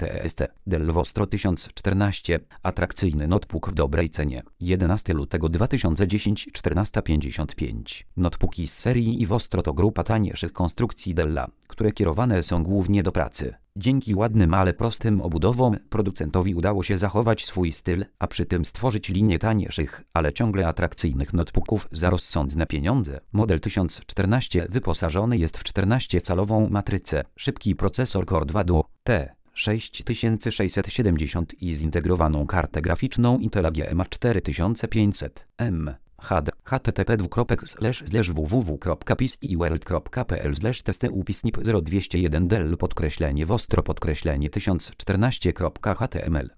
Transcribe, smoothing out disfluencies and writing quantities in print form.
TST. Dell Vostro 1014. Atrakcyjny notebook w dobrej cenie. 11 lutego 2010 14:55. Notebooki z serii Vostro to grupa taniejszych konstrukcji Della, które kierowane są głównie do pracy. Dzięki ładnym, ale prostym obudowom producentowi udało się zachować swój styl, a przy tym stworzyć linię taniejszych, ale ciągle atrakcyjnych notebooków za rozsądne pieniądze. Model 1014 wyposażony jest w 14-calową matrycę, szybki procesor Core 2 Duo T 6670 i zintegrowaną kartę graficzną Intel AGMA 4500M. http://www.pisiworld.pl/testy upisnip 0201 Dell _Vostro_1014.html